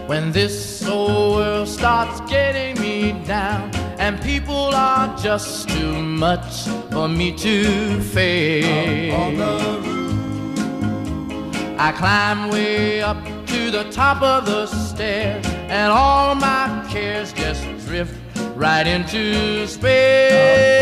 When this old world starts getting me down and people are just too much for me to face, I climb way up to the top of the stairs and all my cares just drift right into space.